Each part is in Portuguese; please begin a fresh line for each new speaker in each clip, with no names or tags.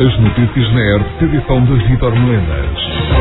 As notícias na ERP, edição de Vítor Melenas.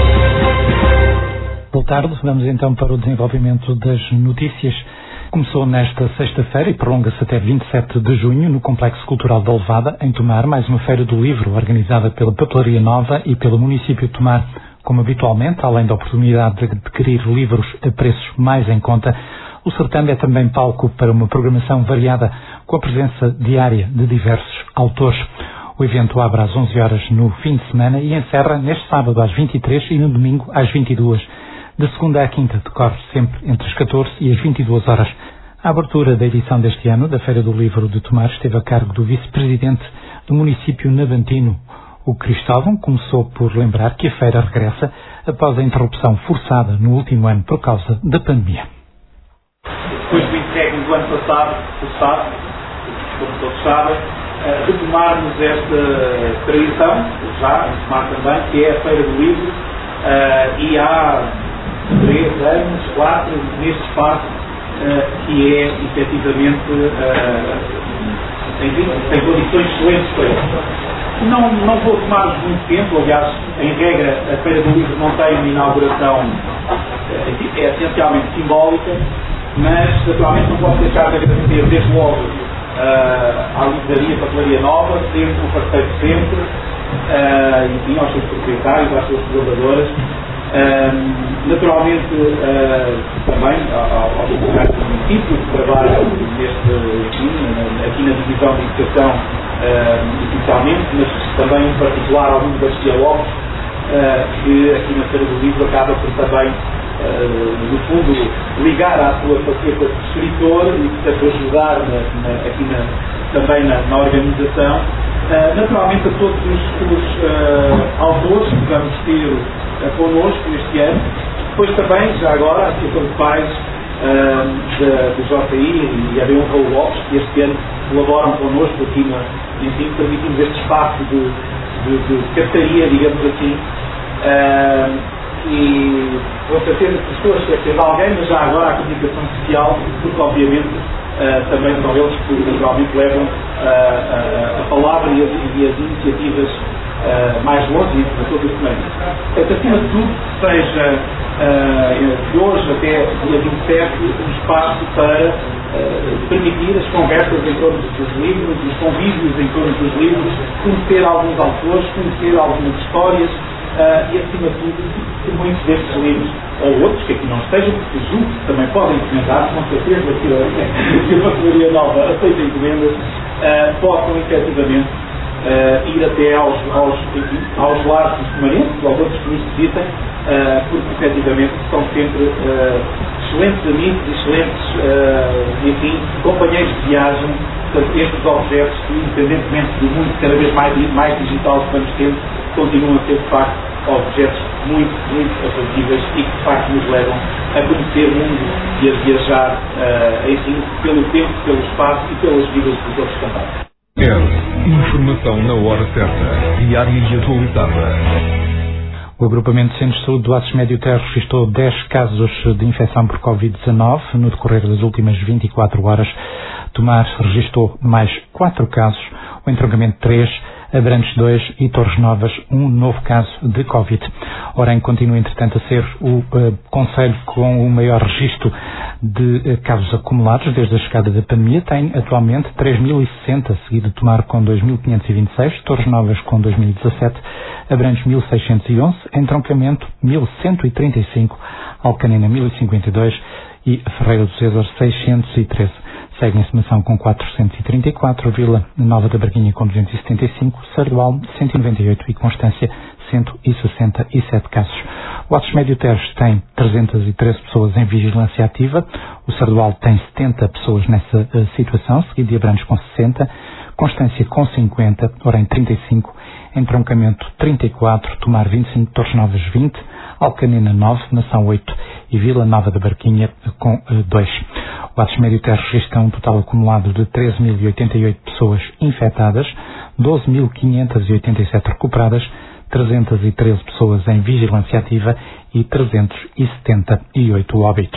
Boa tarde, vamos então para o desenvolvimento das notícias. Começou nesta sexta-feira e prolonga-se até 27 de junho no Complexo Cultural da Levada, em Tomar, mais uma feira do livro organizada pela Papelaria Nova e pelo município de Tomar. Como habitualmente, além da oportunidade de adquirir livros a preços mais em conta, o certame é também palco para uma programação variada com a presença diária de diversos autores. O evento abre às 11 horas no fim de semana e encerra neste sábado às 23 e no domingo às 22. De segunda à quinta decorre sempre entre as 14 e as 22 horas. A abertura da edição deste ano da Feira do Livro de Tomar esteve a cargo do vice-presidente do município navantino. O Cristóvão começou por lembrar que a feira regressa após a interrupção forçada no último ano por causa da pandemia.
Depois do interregno do ano passado, como todos sabem, retomarmos esta tradição, já em Tomar também, que é a Feira do Livro, e há 3 anos, 4, neste espaço, que é efetivamente tem condições excelentes para isso. Não vou tomar muito tempo, aliás, em regra, a Feira do Livro não tem uma inauguração essencialmente simbólica, mas naturalmente não posso deixar de agradecer desde logo à livraria Papelaria Nova, sempre um parceiro sempre, enfim, aos seus proprietários, às suas colaboradoras, naturalmente também ao secretário do município que trabalha aqui na divisão de educação essencialmente, mas também em particular ao Nuno Garcia Lopes, que aqui na Feira do Livro acaba por também no fundo, ligar à sua faceta de escritor e, portanto, ajudar também na organização. Naturalmente, a todos os autores que vamos ter connosco este ano, depois também, já agora, a Associação de Pais do JI e a Leão Raul Lopes, que este ano colaboram connosco aqui, enfim, permitimos este espaço de cartaria, digamos assim. E com certeza que estou a esquecer de alguém, mas já agora a comunicação social, porque obviamente também são eles que naturalmente levam a palavra e as iniciativas mais longe e para todo o semana. Portanto, acima de tudo, seja de hoje até dia 27 um espaço para permitir as conversas em torno dos livros, os convívios em torno dos livros, conhecer alguns autores, conhecer algumas histórias, e acima de tudo que muitos destes livros, ou outros que aqui não estejam, porque julgo que também podem encomendar, com certeza que a Papelaria Nova aceita encomendas, possam efetivamente ir até aos lares dos tomarenses, aos outros que nos visitem, porque efetivamente são sempre excelentes amigos, excelentes enfim, companheiros de viagem. Portanto, estes objetos que, independentemente do mundo cada vez mais digital que vamos tendo, continuam a ser, de facto, objetos muito, muito atrativos e que, de facto, nos levam a conhecer o mundo e a viajar, enfim, pelo tempo, pelo espaço e pelas vidas dos outros também.
Informação na hora certa, diária e atualizada.
O agrupamento de Centros de Saúde do Aços Médio Terra registrou 10 casos de infecção por Covid-19 no decorrer das últimas 24 horas. Tomar registrou mais 4 casos, o entroncamento 3, Abrantes 2 e Torres Novas, um novo caso de Covid. Orem continua, entretanto, a ser o concelho com o maior registro de casos acumulados desde a chegada da pandemia. Tem atualmente 3.060, seguido de Tomar com 2.526, Torres Novas com 2.017, Abrantes 1.611, entroncamento 1.135, Alcanena 1.052 e Ferreira do César 613. Segue em Semação com 434, Vila Nova da Barquinha com 275, Sardual 198 e Constância 167 casos. O Aços Médio Terra tem 313 pessoas em vigilância ativa, o Sardual tem 70 pessoas nessa situação, seguido de Abrantes com 60, Constância com 50, Orem 35, Entroncamento 34, Tomar 25, Torres Novas 20, Alcanena 9, Nação 8 e Vila Nova da Barquinha com 2. O Aços Médio Terra registra um total acumulado de 13.088 pessoas infectadas, 12.587 recuperadas, 313 pessoas em vigilância ativa e 378 óbitos.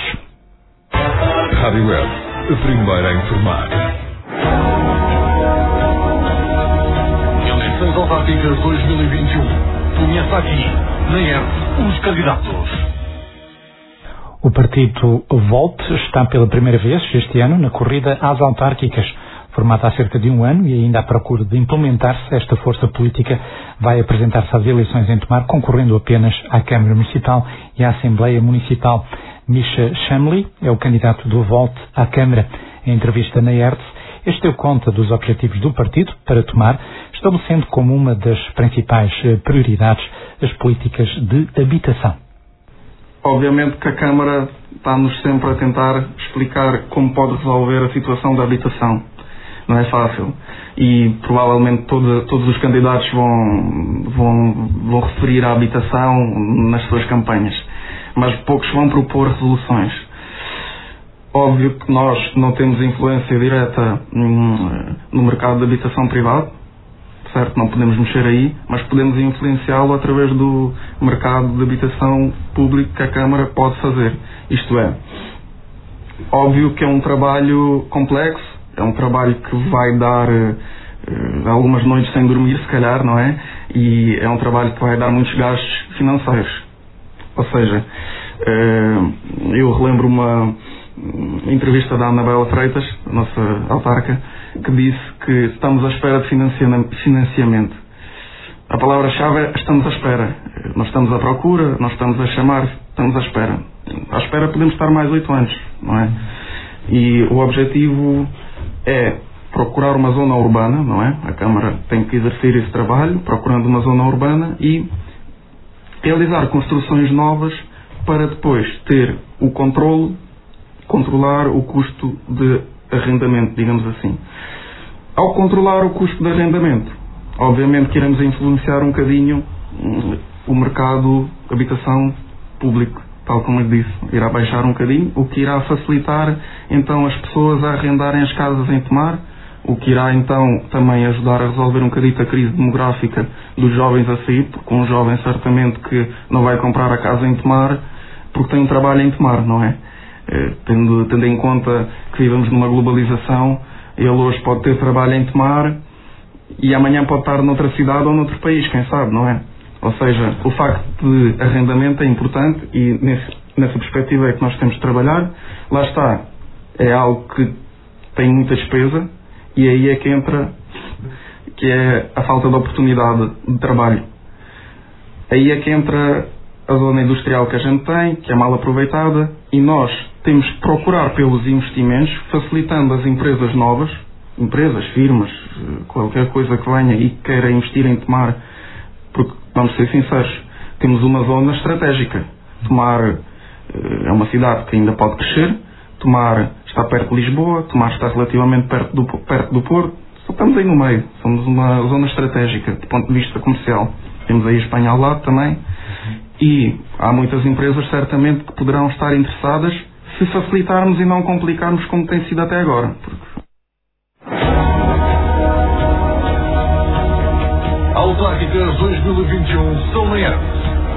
Rádio Web, a primeira a informar. Autárquicas 2021. Conheça aqui, na ERP, os candidatos.
O partido Volt está pela primeira vez este ano na corrida às autárquicas. Formada há cerca de um ano e ainda à procura de implementar-se, esta força política vai apresentar-se às eleições em Tomar, concorrendo apenas à Câmara Municipal e à Assembleia Municipal. Misha Shamli é o candidato do Volt à Câmara. Em entrevista na ERTS, este deu conta dos objetivos do partido para Tomar, estabelecendo como uma das principais prioridades as políticas de habitação.
Obviamente que a Câmara está-nos sempre a tentar explicar como pode resolver a situação da habitação. Não é fácil. E provavelmente todos os candidatos vão referir à habitação nas suas campanhas. Mas poucos vão propor resoluções. Óbvio que nós não temos influência direta no mercado de habitação privado, certo? Não podemos mexer aí, mas podemos influenciá-lo através do mercado de habitação público que a Câmara pode fazer. Isto é, óbvio que é um trabalho complexo, é um trabalho que vai dar algumas noites sem dormir, se calhar, não é? E é um trabalho que vai dar muitos gastos financeiros. Ou seja, eu relembro uma entrevista da Anabela Freitas, a nossa autarca, que disse que estamos à espera de financiamento. A palavra-chave é estamos à espera. Nós estamos à procura, nós estamos a chamar, estamos à espera. À espera podemos estar mais 8 anos, não é? E o objetivo é procurar uma zona urbana, não é? A Câmara tem que exercer esse trabalho, procurando uma zona urbana e realizar construções novas para depois ter o controlar o custo de arrendamento, digamos assim. Ao controlar o custo de arrendamento, obviamente que iremos influenciar um bocadinho o mercado de habitação público, tal como eu disse, irá baixar um bocadinho, o que irá facilitar então as pessoas a arrendarem as casas em Tomar, o que irá então também ajudar a resolver um bocadinho a crise demográfica dos jovens a sair, porque um jovem certamente que não vai comprar a casa em Tomar porque tem um trabalho em Tomar, não é? Tendo em conta que vivemos numa globalização, ele hoje pode ter trabalho em Tomar e amanhã pode estar noutra cidade ou noutro país, quem sabe, não é? Ou seja, o facto de arrendamento é importante e nessa perspectiva é que nós temos de trabalhar. Lá está, é algo que tem muita despesa e aí é que entra, que é a falta de oportunidade de trabalho. Aí é que entra a zona industrial que a gente tem, que é mal aproveitada, e nós temos que procurar pelos investimentos, facilitando as empresas novas, empresas, firmas, qualquer coisa que venha e queira investir em Tomar, porque, vamos ser sinceros, temos uma zona estratégica. Tomar é uma cidade que ainda pode crescer, Tomar está perto de Lisboa, Tomar está relativamente perto do Porto, só estamos aí no meio, somos uma zona estratégica, do ponto de vista comercial. Temos aí a Espanha ao lado também, e há muitas empresas certamente que poderão estar interessadas se facilitarmos e não complicarmos como tem sido até agora.
Autárquicas 2021 são na ERP.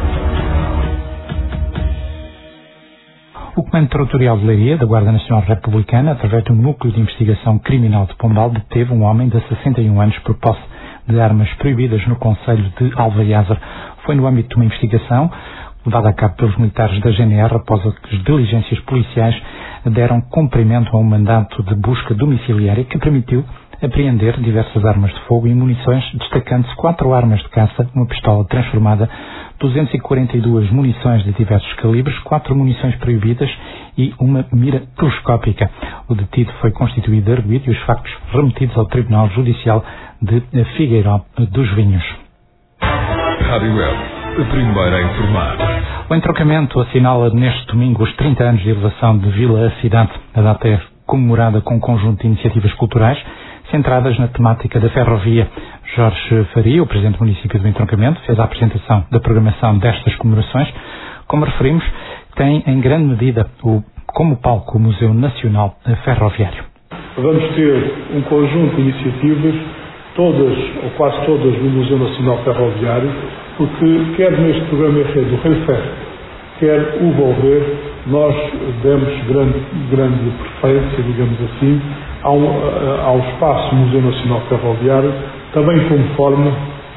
O Comando Territorial de Leiria, da Guarda Nacional Republicana, através do Núcleo de Investigação Criminal de Pombal, deteve um homem de 61 anos por posse de armas proibidas no concelho de Alvaiázar. Foi no âmbito de uma investigação levada a cabo pelos militares da GNR após as diligências policiais deram cumprimento a um mandato de busca domiciliária que permitiu apreender diversas armas de fogo e munições, destacando-se 4 armas de caça, uma pistola transformada, 242 munições de diversos calibres, 4 munições proibidas e uma mira telescópica. O detido foi constituído de arguido e os factos remetidos ao Tribunal Judicial de Figueiró dos Vinhos.
Rádio Web, a primeira a informar.
O entroncamento assinala neste domingo os 30 anos de elevação de Vila a Cidade. A data é comemorada com um conjunto de iniciativas culturais centradas na temática da ferrovia. Jorge Faria, o presidente do município do entroncamento, fez a apresentação da programação destas comemorações. Como referimos, tem em grande medida como palco o Museu Nacional Ferroviário.
Vamos ter um conjunto de iniciativas, todas ou quase todas no Museu Nacional Ferroviário, porque quer neste programa do Rei Ferro, quer o Volver, nós demos grande preferência, digamos assim, ao espaço Museu Nacional Ferroviário, também como forma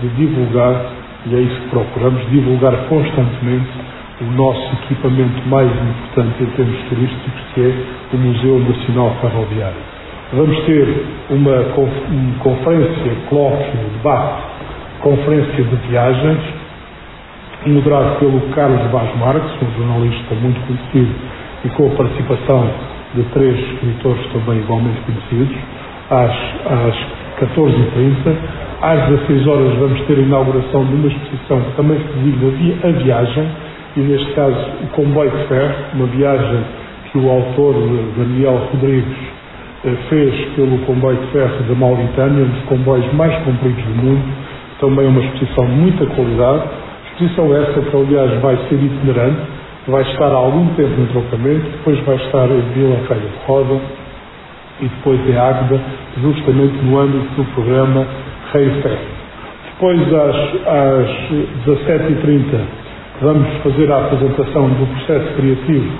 de divulgar, e é isso que procuramos, divulgar constantemente o nosso equipamento mais importante em termos turísticos, que é o Museu Nacional Ferroviário. Vamos ter uma conferência, colóquio, debate, conferência de viagens, moderado pelo Carlos Vaz Marques, um jornalista muito conhecido, e com a participação de 3 escritores também igualmente conhecidos, às 14h30. Às 16 horas vamos ter a inauguração de uma exposição que também se designa a viagem, e neste caso o comboio de ferro, uma viagem que o autor Daniel Rodrigues fez pelo comboio de ferro da Mauritânia, um dos comboios mais compridos do mundo, também uma exposição de muita qualidade. Exposição essa que, aliás, vai ser itinerante, vai estar há algum tempo no entroncamento, depois vai estar em Vila Reia de Roda e depois em Águeda, justamente no âmbito do programa Reifer. Depois, às 17h30, vamos fazer a apresentação do processo criativo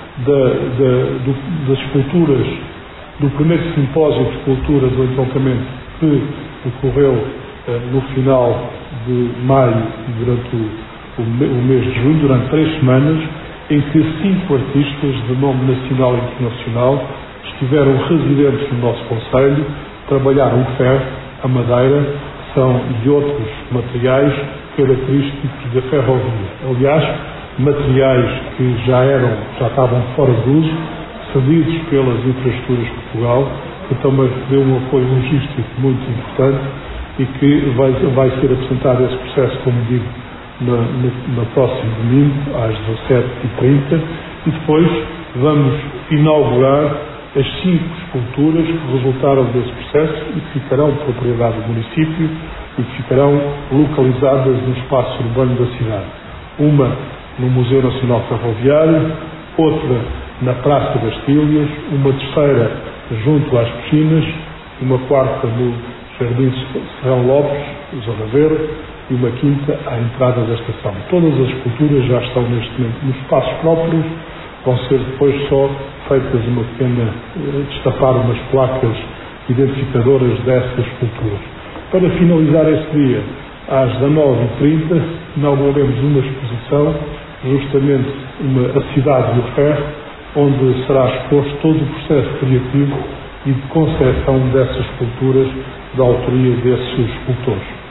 das esculturas, do primeiro simpósio de escultura do entroncamento que ocorreu no final de maio, durante o mês de junho, durante 3 semanas, em que 5 artistas de nome nacional e internacional estiveram residentes no nosso concelho, trabalharam o ferro, a madeira, são de outros materiais característicos da ferrovia. Aliás, materiais que já estavam fora de uso, cedidos pelas infraestruturas de Portugal, que também deu um apoio logístico muito importante e que vai ser apresentado esse processo, como digo, no próximo domingo, às 17h30, e depois vamos inaugurar as 5 esculturas que resultaram desse processo e que ficarão propriedade do município e que ficarão localizadas no espaço urbano da cidade. Uma no Museu Nacional Ferroviário, outra na Praça das Tílias, uma terceira junto às piscinas, uma quarta no Jardim de Serrão Lopes, Zona Verde, e uma quinta à entrada da estação. Todas as esculturas já estão neste momento nos espaços próprios, vão ser depois só feitas uma pequena, destapar umas placas identificadoras dessas esculturas. Para finalizar este dia, às 19h30, inauguraremos uma exposição, justamente a cidade do ferro, onde será exposto todo o processo criativo e de concepção dessas esculturas, da autoria desses escultores.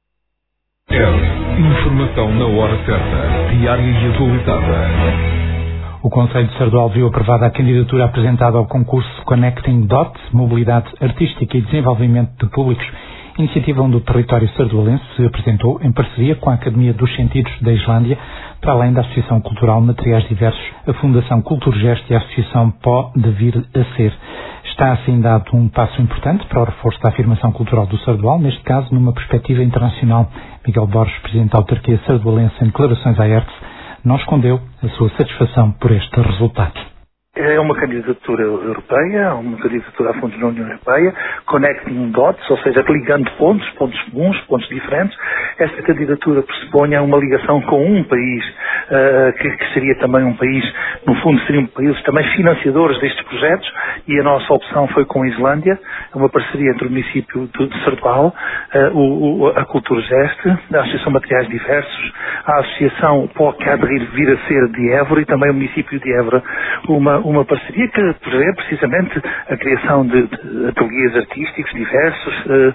Informação na hora certa, diária e atualizada.
O Conselho de Sardual viu aprovada a candidatura apresentada ao concurso Connecting Dot, Mobilidade Artística e Desenvolvimento de Públicos, iniciativa onde o território sardualense se apresentou em parceria com a Academia dos Sentidos da Islândia, para além da Associação Cultural Materiais Diversos, a Fundação Culturgest e a Associação Pó de Vir a Ser. Está assim dado um passo importante para o reforço da afirmação cultural do Sardual, neste caso numa perspectiva internacional. Miguel Borges, presidente da autarquia sardualense, em declarações à ERTS, não escondeu a sua satisfação por este resultado.
É uma candidatura europeia, uma candidatura a fundos da União Europeia, connecting dots, ou seja, ligando pontos comuns, pontos diferentes. Esta candidatura pressupõe uma ligação com um país, que seria também um país, no fundo seriam países também financiadores destes projetos, e a nossa opção foi com a Islândia, uma parceria entre o município de Sardual, a Culturgest, a Associação Materiais Diversos, a Associação Pó que há de vir a ser de Évora e também o município de Évora, uma parceria que prevê precisamente a criação de ateliês artísticos diversos,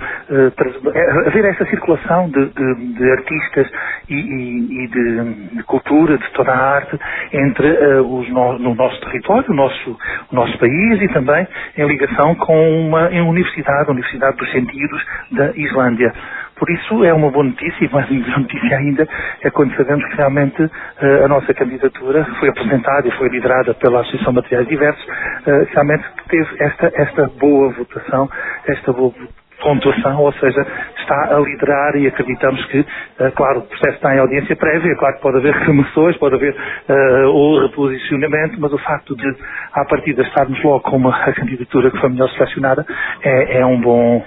haver essa circulação de artistas e de cultura, de toda a arte entre no nosso território, o nosso país, e também em ligação com a Universidade dos Sentidos da Islândia. Por isso é uma boa notícia, e mais uma notícia ainda é quando sabemos que realmente a nossa candidatura foi apresentada e foi liderada pela Associação Materiais Diversos, realmente teve esta boa votação, esta boa pontuação, ou seja, está a liderar, e acreditamos que, claro, o processo está em audiência prévia, claro que pode haver reclamações, pode haver o reposicionamento, mas o facto de, à partida, estarmos logo com a candidatura que foi melhor selecionada é um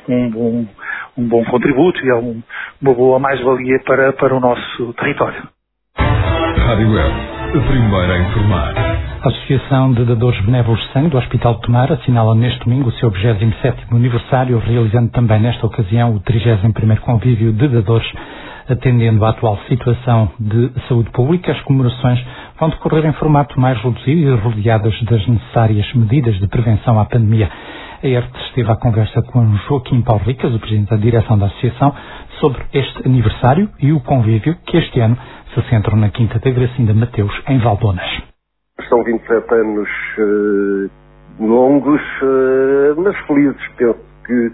bom contributo e é uma boa mais-valia para o nosso território.
Rádio Web, a primeira a informar.
A Associação de Dadores Benévolos de Sangue do Hospital de Tomar assinala neste domingo o seu 27º aniversário, realizando também nesta ocasião o 31º convívio de dadores. Atendendo à atual situação de saúde pública, as comemorações vão decorrer em formato mais reduzido e rodeadas das necessárias medidas de prevenção à pandemia. A ERTE esteve à conversa com Joaquim Paulo Ricas, o Presidente da Direção da Associação, sobre este aniversário e o convívio que este ano se centram na Quinta da Gracinda Mateus, em Valdonas.
São 27 anos longos, mas felizes. Penso que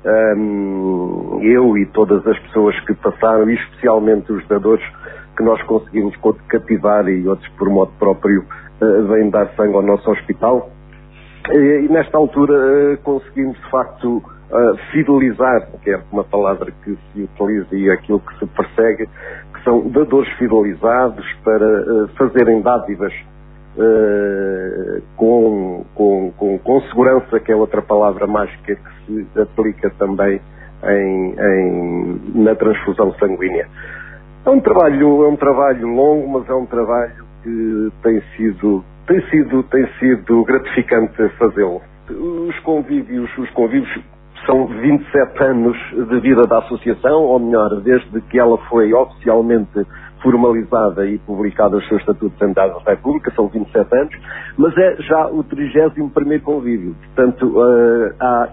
eu e todas as pessoas que passaram, e especialmente os dadores que nós conseguimos cativar e outros por modo próprio vêm dar sangue ao nosso hospital. E nesta altura conseguimos de facto fidelizar, que é uma palavra que se utiliza e aquilo que se persegue, que são dadores fidelizados para fazerem dádivas com segurança, que é outra palavra mágica que se aplica também na transfusão sanguínea. É um trabalho longo, mas é um trabalho que tem sido gratificante fazê-lo. Os convívios são 27 anos de vida da associação, ou melhor, desde que ela foi oficialmente formalizada e publicada os seus estatutos de Assembleia da República, são 27 anos, mas é já o 31º convívio. Portanto, há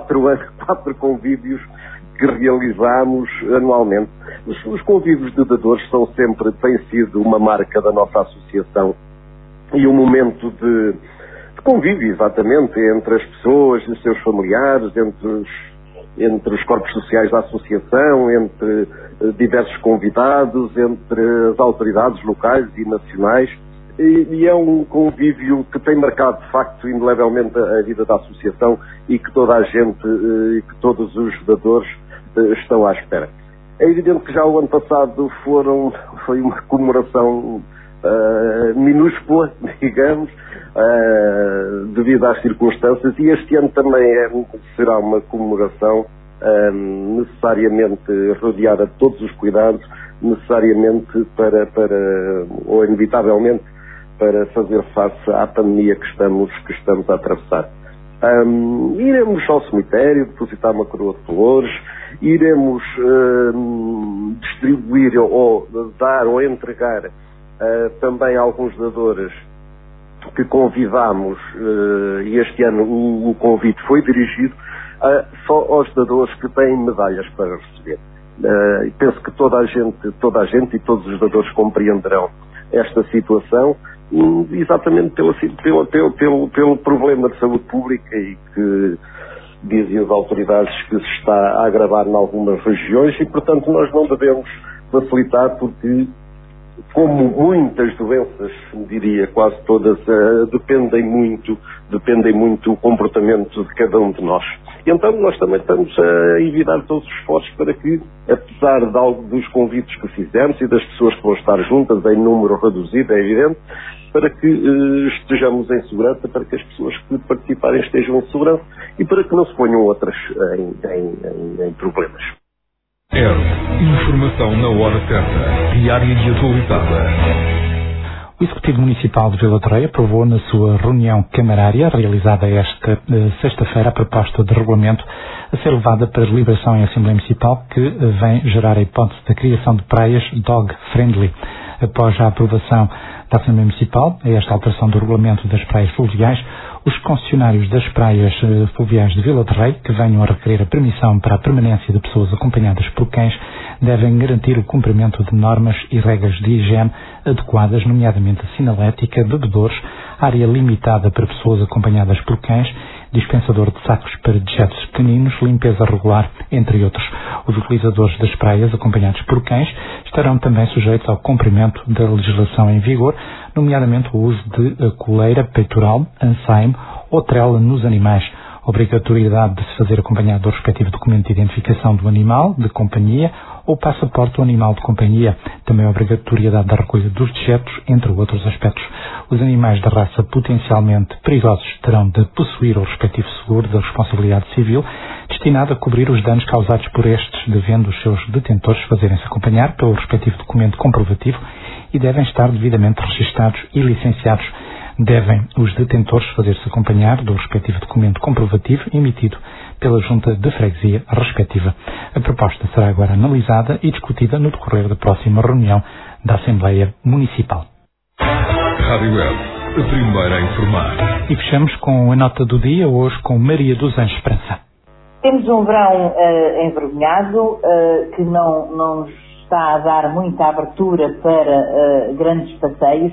4 convívios que realizamos anualmente. Os convívios de dadores têm sido uma marca da nossa associação e um momento de convívio, exatamente, entre as pessoas e os seus familiares, entre os corpos sociais da associação, entre diversos convidados, entre as autoridades locais e nacionais, e é um convívio que tem marcado, de facto, indelevelmente a vida da associação e que toda a gente, e que todos os dadores estão à espera. É evidente que já o ano passado foi uma comemoração minúscula, digamos, devido às circunstâncias, e este ano também será uma comemoração necessariamente rodeada de todos os cuidados, necessariamente ou inevitavelmente para fazer face à pandemia que estamos a atravessar. Iremos ao cemitério depositar uma coroa de flores, iremos distribuir ou dar ou entregar também alguns dadores que convidamos, e este ano o convite foi dirigido só aos dadores que têm medalhas para receber. Penso que toda a gente e todos os dadores compreenderão esta situação, exatamente pelo problema de saúde pública e que dizem as autoridades que se está a agravar em algumas regiões, e portanto nós não devemos facilitar, porque como muitas doenças, diria quase todas, dependem muito do comportamento de cada um de nós. E então nós também estamos a envidar todos os esforços para que, apesar dos convites que fizemos e das pessoas que vão estar juntas em número reduzido, é evidente, para que estejamos em segurança, para que as pessoas que participarem estejam em segurança e para que não se ponham outras em problemas.
Informação na hora certa, diária e atualizada.
O Executivo Municipal de Vila de Rei aprovou na sua reunião camarária, realizada esta sexta-feira, a proposta de regulamento a ser levada para deliberação em Assembleia Municipal, que vem gerar a hipótese da criação de praias dog-friendly. Após a aprovação da Assembleia Municipal, a esta alteração do regulamento das praias fluviais, os concessionários das praias fluviais de Vila de Rei, que venham a requerer a permissão para a permanência de pessoas acompanhadas por cães, devem garantir o cumprimento de normas e regras de higiene adequadas, nomeadamente a sinalética, bebedouros, área limitada para pessoas acompanhadas por cães, dispensador de sacos para dejetos pequeninos, limpeza regular, entre outros. Os utilizadores das praias acompanhados por cães estarão também sujeitos ao cumprimento da legislação em vigor, nomeadamente o uso de coleira, peitoral, ansaime ou trela nos animais. Obrigatoriedade de se fazer acompanhado do respectivo documento de identificação do animal, de companhia, ou passaporte do animal de companhia. Também a obrigatoriedade da recolha dos dejetos, entre outros aspectos. Os animais da raça potencialmente perigosos terão de possuir o respectivo seguro de responsabilidade civil, destinado a cobrir os danos causados por estes, devendo os seus detentores fazerem-se acompanhar pelo respectivo documento comprovativo e devem estar devidamente registados e licenciados Devem os detentores fazer-se acompanhar do respectivo documento comprovativo emitido pela Junta de Freguesia respectiva. A proposta será agora analisada e discutida no decorrer da próxima reunião da Assembleia Municipal.
Rádio Web, a primeira a informar.
E fechamos com a nota do dia, hoje com Maria dos Anjos Esperança.
Temos um verão envergonhado, que não está a dar muita abertura para grandes passeios,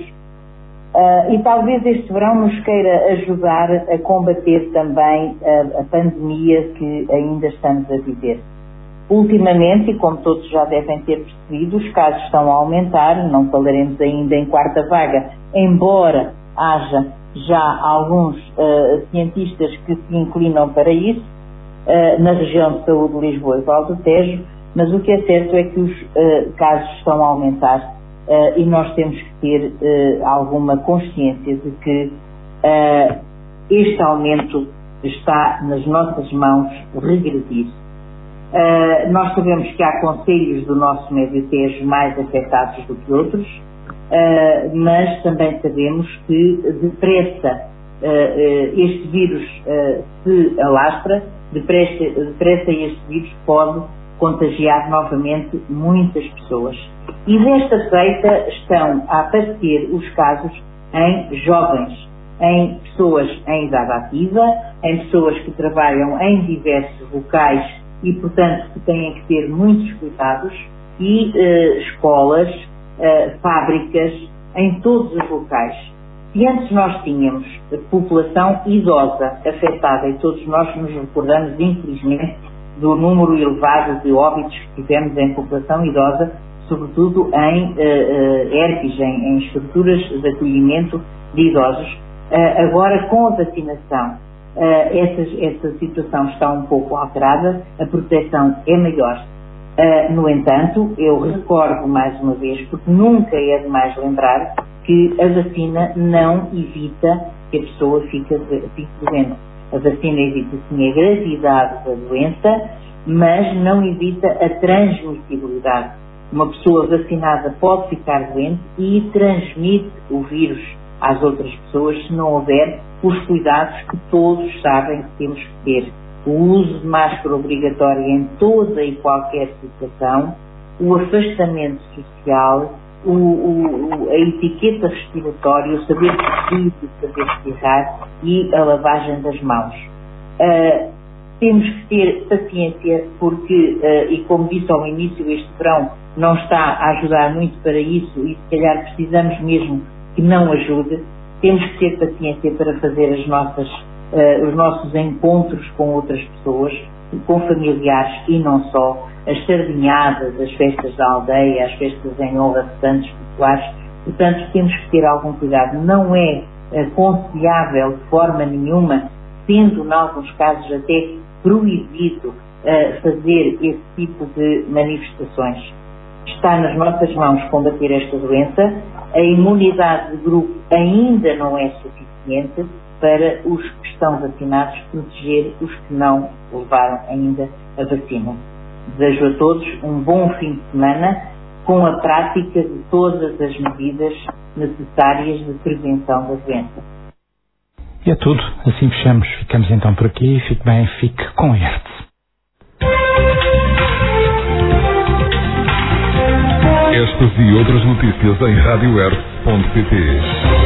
e talvez este verão nos queira ajudar a combater também a pandemia que ainda estamos a viver. Ultimamente, e como todos já devem ter percebido, os casos estão a aumentar, não falaremos ainda em quarta vaga, embora haja já alguns cientistas que se inclinam para isso, na região de saúde de Lisboa e Val do Tejo, mas o que é certo é que os casos estão a aumentar e nós temos que ter alguma consciência de que este aumento está nas nossas mãos regredir. Nós sabemos que há concelhos do nosso Médio Tejo mais afetados do que outros, mas também sabemos que depressa este vírus se alastra, depressa este vírus pode contagiar novamente muitas pessoas. E desta feita estão a aparecer os casos em jovens, em pessoas em idade ativa, em pessoas que trabalham em diversos locais e, portanto, que têm que ter muitos cuidados, e escolas, fábricas, em todos os locais. E antes nós tínhamos a população idosa afetada, e todos nós nos recordamos, infelizmente, do número elevado de óbitos que tivemos em população idosa, sobretudo em ERPs, em estruturas de acolhimento de idosos. Agora, com a vacinação, essa situação está um pouco alterada, a proteção é maior. No entanto, eu recordo mais uma vez, porque nunca é demais lembrar, que a vacina não evita que a pessoa fique doente. A vacina evita sim a gravidade da doença, mas não evita a transmissibilidade. Uma pessoa vacinada pode ficar doente e transmite o vírus às outras pessoas se não houver os cuidados que todos sabem que temos que ter. O uso de máscara obrigatório em toda e qualquer situação, o afastamento social, a etiqueta respiratória, o saber tossir, o saber espirrar e a lavagem das mãos. Temos que ter paciência porque, e como disse ao início, este verão não está a ajudar muito para isso e se calhar precisamos mesmo que não ajude. Temos que ter paciência para fazer os nossos encontros com outras pessoas, com familiares e não só, as sardinhadas, as festas da aldeia, as festas em honra de santos populares. Portanto, temos que ter algum cuidado. Não é aconselhável de forma nenhuma, sendo em alguns casos até proibido fazer esse tipo de manifestações. Está nas nossas mãos combater esta doença. A imunidade de grupo ainda não é suficiente para os que estão vacinados proteger os que não levaram ainda a vacina. Desejo a todos um bom fim de semana com a prática de todas as medidas necessárias de prevenção da doença.
E é tudo. Assim fechamos. Ficamos então por aqui. Fique bem, fique com ERTE.
Estas e outras notícias em radioert.pt.